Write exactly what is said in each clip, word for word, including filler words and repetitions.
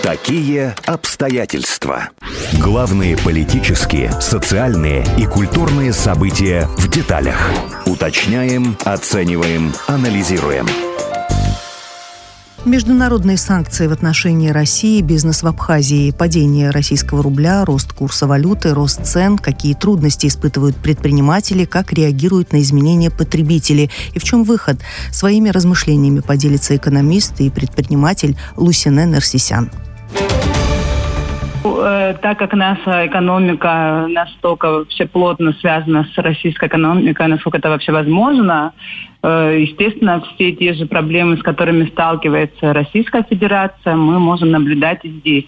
Такие обстоятельства. Главные политические, социальные и культурные события в деталях. Уточняем, оцениваем, анализируем. Международные санкции в отношении России, бизнес в Абхазии, падение российского рубля, рост курса валюты, рост цен, какие трудности испытывают предприниматели, как реагируют на изменения потребители и в чем выход. Своими размышлениями поделится экономист и предприниматель Лусинэ Нерсисян. Так как наша экономика настолько вообще плотно связана с российской экономикой, насколько это вообще возможно, естественно, все те же проблемы, с которыми сталкивается Российская Федерация, мы можем наблюдать и здесь.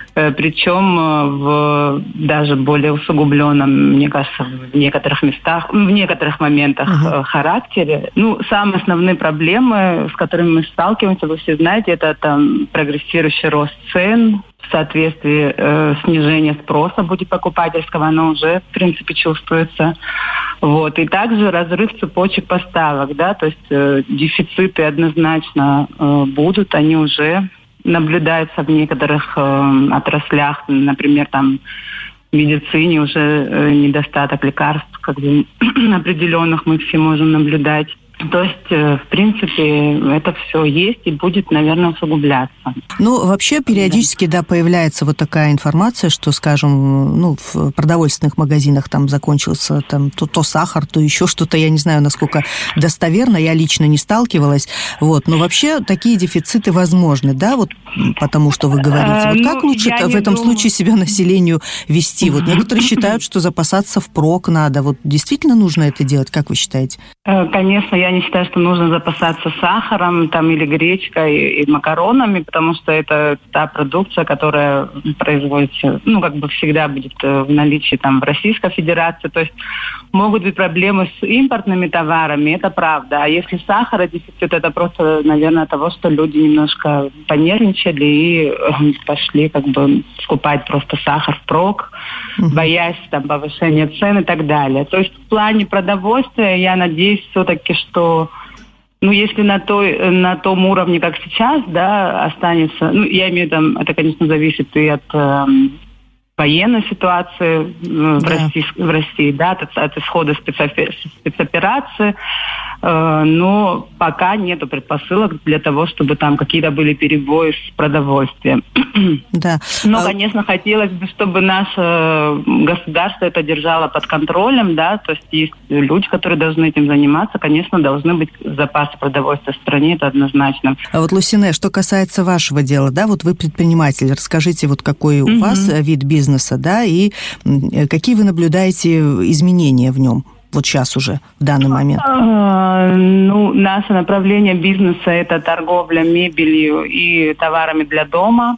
Причем в даже более усугубленном, мне кажется, в некоторых местах, в некоторых моментах uh-huh. характере. Ну, самые основные проблемы, с которыми мы сталкиваемся, вы все знаете, это там прогрессирующий рост цен, в соответствии э, снижение спроса будет покупательского, оно уже, в принципе, чувствуется. Вот. И также разрыв цепочек поставок, да, то есть э, дефициты однозначно э, будут, они уже наблюдаются в некоторых э, отраслях, например, там в медицине уже э, недостаток лекарств, как бы определенных мы все можем наблюдать. То есть, в принципе, это все есть и будет, наверное, усугубляться. Ну, вообще, периодически, да, появляется вот такая информация, что, скажем, ну, в продовольственных магазинах там закончился там, то, то сахар, то еще что-то, я не знаю, насколько достоверно, я лично не сталкивалась, вот, но вообще такие дефициты возможны, да, вот потому что вы говорите. Вот как лучше в этом случае себя населению вести? Вот некоторые считают, что запасаться впрок надо. Вот действительно нужно это делать, как вы считаете? Конечно, я не считаю, что нужно запасаться сахаром там, или гречкой и макаронами, потому что это та продукция, которая производится, ну, как бы всегда будет в наличии там в Российской Федерации. То есть могут быть проблемы с импортными товарами, это правда. А если сахародефицит, это просто, наверное, от того, что люди немножко понервничали и пошли как бы скупать просто сахар впрок, mm-hmm. боясь там повышения цен и так далее. То есть в плане продовольствия я надеюсь все-таки, что, ну, если на той, на том уровне, как сейчас, да, останется, ну, я имею в виду, это, конечно, зависит и от э, военной ситуации э, в, да. России, в России, да, от, от исхода спецоперации, э, но пока нету предпосылок для того, чтобы там какие-то были перебои с продовольствием. Да. Но, конечно, хотелось бы, чтобы наше государство это держало под контролем, да, то есть есть люди, которые должны этим заниматься, конечно, должны быть запасы продовольствия в стране, это однозначно. А вот, Лусинэ, что касается вашего дела, да, вот вы предприниматель, расскажите, вот какой у mm-hmm. вас вид бизнеса, да, и какие вы наблюдаете изменения в нем? Вот сейчас уже, в данный момент? А, ну, наше направление бизнеса – это торговля мебелью и товарами для дома.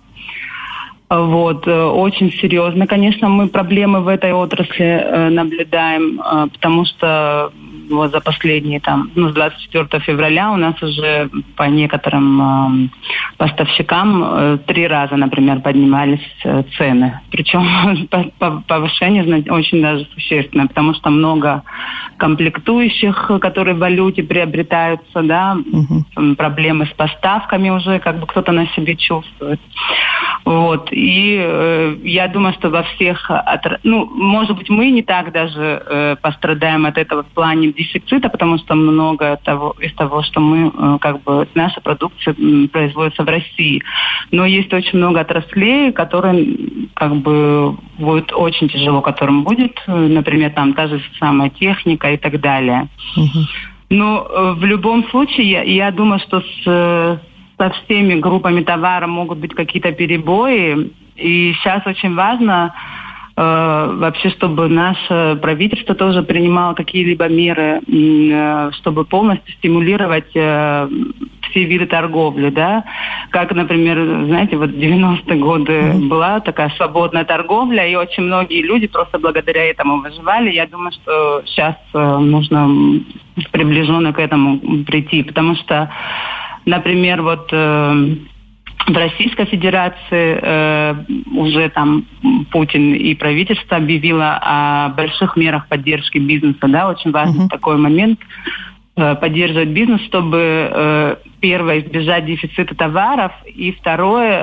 Вот, очень серьезно. Конечно, мы проблемы в этой отрасли наблюдаем, потому что вот за последние, там, ну, с двадцать четвёртого февраля у нас уже по некоторым поставщикам три раза, например, поднимались цены. Причем повышение очень даже существенное, потому что много комплектующих, которые в валюте приобретаются, да, угу. проблемы с поставками уже, как бы кто-то на себе чувствует. Вот. И э, я думаю, что во всех... Отр... Ну, может быть, мы не так даже э, пострадаем от этого в плане дефицита, потому что много того, из того, что мы, э, как бы, наша продукция э, производится в России. Но есть очень много отраслей, которые, как бы, будет очень тяжело, которым будет, например, там та же самая техника и так далее. Uh-huh. Но э, в любом случае, я, я думаю, что с... со всеми группами товара могут быть какие-то перебои. И сейчас очень важно э, вообще, чтобы наше правительство тоже принимало какие-либо меры, э, чтобы полностью стимулировать э, все виды торговли, да. Как, например, знаете, вот в девяностые годы mm-hmm. была такая свободная торговля, и очень многие люди просто благодаря этому выживали. Я думаю, что сейчас э, нужно приближенно к этому прийти, потому что, например, вот э, в Российской Федерации э, уже там Путин и правительство объявило о больших мерах поддержки бизнеса, да, очень важный uh-huh. такой момент, э, поддерживать бизнес, чтобы э, первое, избежать дефицита товаров, и второе, э,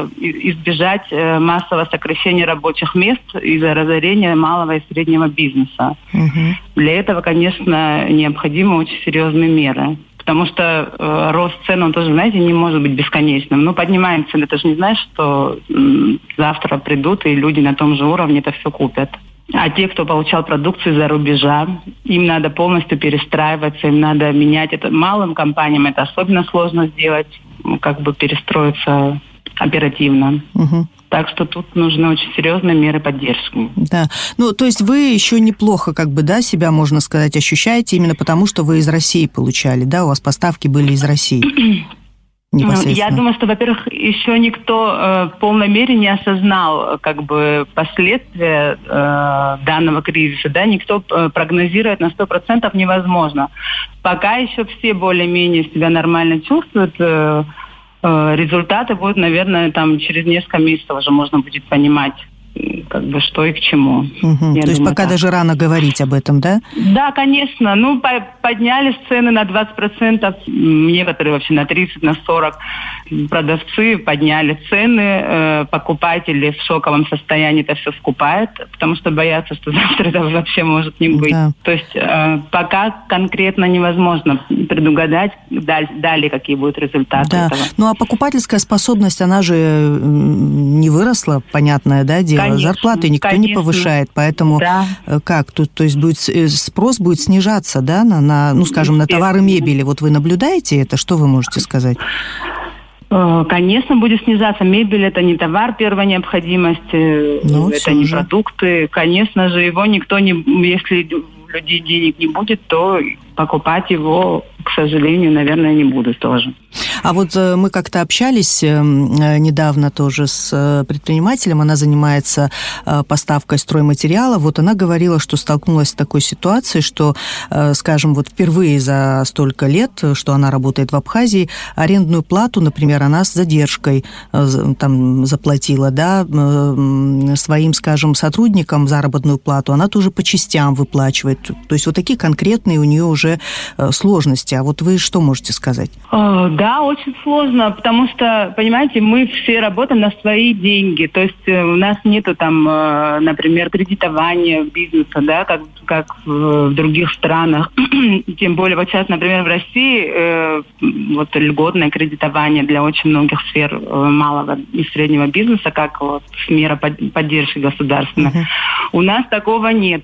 э, избежать э, массового сокращения рабочих мест из-за разорения малого и среднего бизнеса. Угу. Для этого, конечно, необходимы очень серьезные меры. Потому что э, рост цен, он тоже, знаете, не может быть бесконечным. Ну, поднимаем цены, ты же не знаешь, что м- завтра придут, и люди на том же уровне это все купят. А те, кто получал продукцию из-за рубежа, им надо полностью перестраиваться, им надо менять это. Малым компаниям это особенно сложно сделать, как бы перестроиться оперативно. Угу. Так что тут нужны очень серьезные меры поддержки. Да. Ну, то есть вы еще неплохо, как бы, да, себя, можно сказать, ощущаете именно потому, что вы из России получали, да? У вас поставки были из России. Я думаю, что, во-первых, еще никто э, в полной мере не осознал, как бы, последствия э, данного кризиса, да, никто э, прогнозировать на сто процентов невозможно. Пока еще все более-менее себя нормально чувствуют, э, э, результаты будут, наверное, там через несколько месяцев уже можно будет понимать, как бы, что и к чему. Угу. То думаю, есть пока так. Даже рано говорить об этом, да? Да, конечно. Ну, по- подняли цены на двадцать процентов, некоторые вообще на тридцать, на сорок. Продавцы подняли цены, э, покупатели в шоковом состоянии это все скупают, потому что боятся, что завтра этого вообще может не быть. Да. То есть э, пока конкретно невозможно предугадать даль- далее, какие будут результаты да. этого. Ну, а покупательская способность, она же не выросла, понятное, да, дело? Конечно, зарплаты никто конечно. Не повышает, поэтому да. как? Тут, то есть будет, спрос будет снижаться, да, на, на, ну, скажем, на товары мебели. Вот вы наблюдаете это? Что вы можете сказать? Конечно, будет снижаться. Мебель – это не товар первой необходимости, ну, это не же. Продукты. Конечно же, его никто не... Если у людей денег не будет, то покупать его, к сожалению, наверное, не будут тоже. А вот мы как-то общались недавно тоже с предпринимателем, она занимается поставкой стройматериала. Вот она говорила, что столкнулась с такой ситуацией, что, скажем, вот впервые за столько лет, что она работает в Абхазии, арендную плату, например, она с задержкой там заплатила, да, своим, скажем, сотрудникам заработную плату, она тоже по частям выплачивает. То есть вот такие конкретные у нее уже сложности. А вот вы что можете сказать? Да, очень сложно, потому что, понимаете, мы все работаем на свои деньги. То есть у нас нету там, например, кредитования бизнеса, да, как, как в других странах. Тем более, вот сейчас, например, в России вот льготное кредитование для очень многих сфер малого и среднего бизнеса, как вот мера поддержки государственной. Uh-huh. У нас такого нет.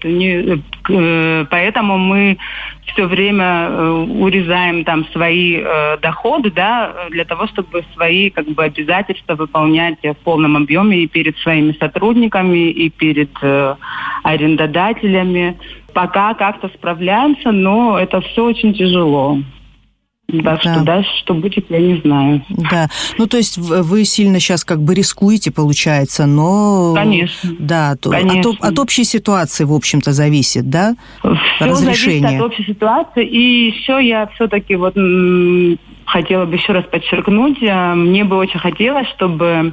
Поэтому мы все время урезаем там свои э, доходы, да, для того, чтобы свои как бы обязательства выполнять в полном объеме и перед своими сотрудниками, и перед э, арендодателями. Пока как-то справляемся, но это все очень тяжело. Так да. что дальше, что будет, я не знаю. Да, ну то есть вы сильно сейчас как бы рискуете, получается, но... Конечно. Да, то, Конечно. От, от общей ситуации, в общем-то, зависит, да? Все зависит от общей ситуации. И еще я все-таки вот м- хотела бы еще раз подчеркнуть, мне бы очень хотелось, чтобы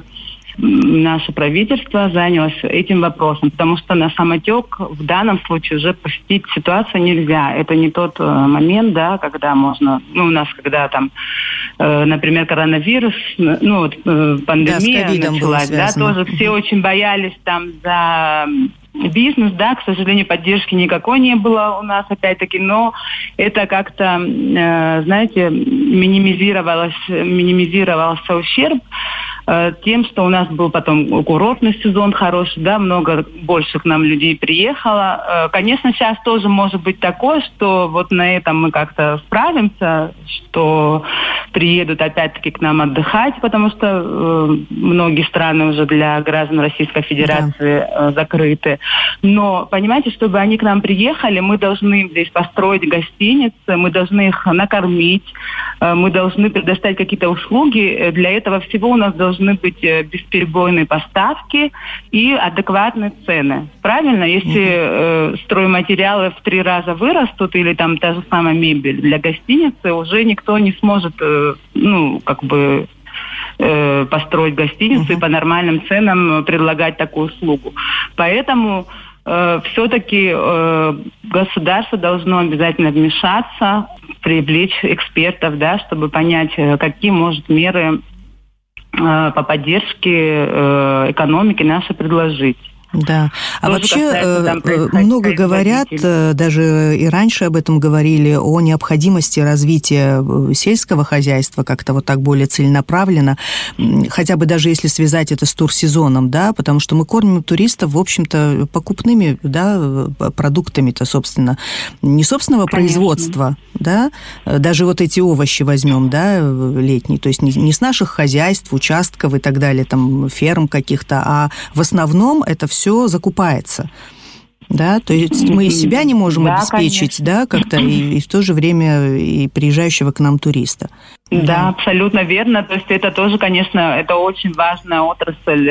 наше правительство занялось этим вопросом, потому что на самотек в данном случае уже пустить ситуацию нельзя. Это не тот момент, да, когда можно, ну, у нас, когда там, э, например, коронавирус, ну, вот, э, пандемия да, началась, да, тоже все очень боялись там за бизнес, да, к сожалению, поддержки никакой не было у нас, опять-таки, но это как-то, э, знаете, минимизировалось, минимизировался ущерб э, тем, что у нас был потом курортный сезон хороший, да, много больше к нам людей приехало. Э, конечно, сейчас тоже может быть такое, что вот на этом мы как-то справимся, что приедут опять-таки к нам отдыхать, потому что э, многие страны уже для граждан Российской Федерации да. э, закрыты. Но, понимаете, чтобы они к нам приехали, мы должны здесь построить гостиницы, мы должны их накормить, мы должны предоставить какие-то услуги. Для этого всего у нас должны быть бесперебойные поставки и адекватные цены. Правильно? Если э, стройматериалы в три раза вырастут или там та же самая мебель для гостиницы, уже никто не сможет, э, ну, как бы... построить гостиницу uh-huh. и по нормальным ценам предлагать такую услугу. Поэтому э, все-таки э, государство должно обязательно вмешаться, привлечь экспертов, да, чтобы понять, какие, может, меры по поддержке экономики нашей предложить. Да. А тоже вообще касается, много говорят, даже и раньше об этом говорили, о необходимости развития сельского хозяйства как-то вот так более целенаправленно, хотя бы даже если связать это с турсезоном, да, потому что мы кормим туристов, в общем-то, покупными, да, продуктами-то, собственно, не собственного Конечно. производства, да, даже вот эти овощи возьмем, да, летние, то есть не, не с наших хозяйств, участков и так далее, там, ферм каких-то, а в основном это все все закупается, да, то есть мы и себя не можем да, обеспечить, конечно. да, как-то, и, и в то же время и приезжающего к нам туриста. Да, да, абсолютно верно, то есть это тоже, конечно, это очень важная отрасль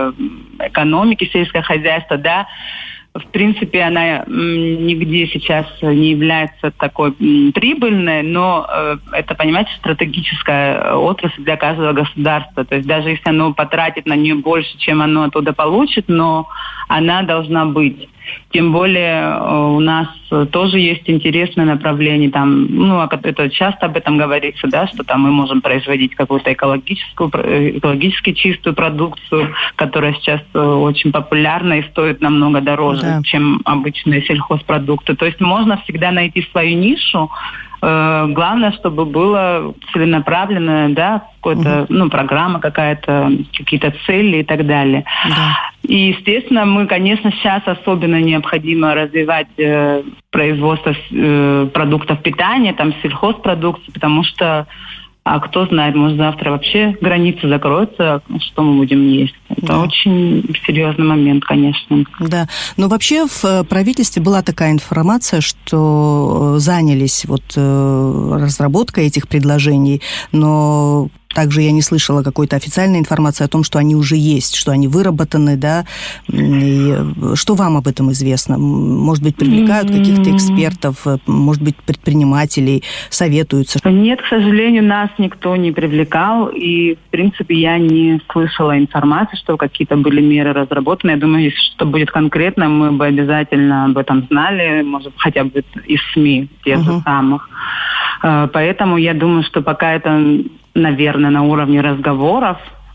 экономики, сельского хозяйства, да. В принципе, она нигде сейчас не является такой прибыльной, но это, понимаете, стратегическая отрасль для каждого государства. То есть даже если оно потратит на нее больше, чем оно оттуда получит, но она должна быть. Тем более у нас тоже есть интересное направление, там, ну, это часто об этом говорится, да, что там мы можем производить какую-то экологическую, экологически чистую продукцию, которая сейчас очень популярна и стоит намного дороже, да. чем обычные сельхозпродукты. То есть можно всегда найти свою нишу. Главное, чтобы было целенаправленная, да, какая-то, угу. ну, программа какая-то, какие-то цели и так далее. Да. И, естественно, мы, конечно, сейчас особенно необходимо развивать э, производство э, продуктов питания, там, сельхозпродукции, потому что, а кто знает, может, завтра вообще границы закроются, что мы будем есть. Это да. очень серьезный момент, конечно. Да, но вообще в правительстве была такая информация, что занялись вот разработкой этих предложений, но также я не слышала какой-то официальной информации о том, что они уже есть, что они выработаны, да. И что вам об этом известно? Может быть, привлекают каких-то экспертов, может быть, предпринимателей, советуются? Нет, к сожалению, нас никто не привлекал, и, в принципе, я не слышала информации, что какие-то были меры разработаны. Я думаю, если что будет конкретно, мы бы обязательно об этом знали, может, хотя бы из СМИ, тех же uh-huh. самых. Поэтому я думаю, что пока это, наверное, на уровне разговоров,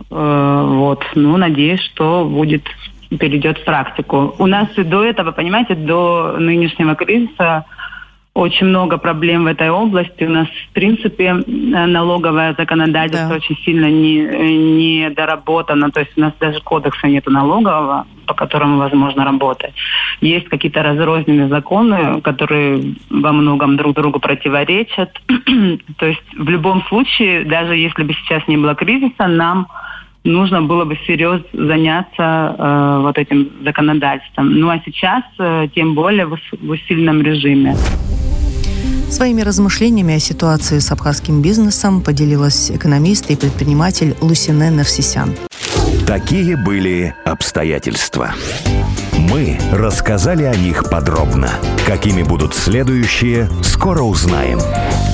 вот, ну, надеюсь, что будет, перейдет в практику. У нас и до этого, понимаете, до нынешнего кризиса очень много проблем в этой области. У нас, в принципе, налоговое законодательство да. очень сильно не, не доработано. То есть у нас даже кодекса нету налогового, по которому возможно работать. Есть какие-то разрозненные законы, которые во многом друг другу противоречат. То есть в любом случае, даже если бы сейчас не было кризиса, нам нужно было бы всерьез заняться э, вот этим законодательством. Ну а сейчас э, тем более в, в усиленном режиме. Своими размышлениями о ситуации с абхазским бизнесом поделилась экономист и предприниматель Лусинэ Нерсисян. Такие были обстоятельства. Мы рассказали о них подробно. Какими будут следующие, скоро узнаем.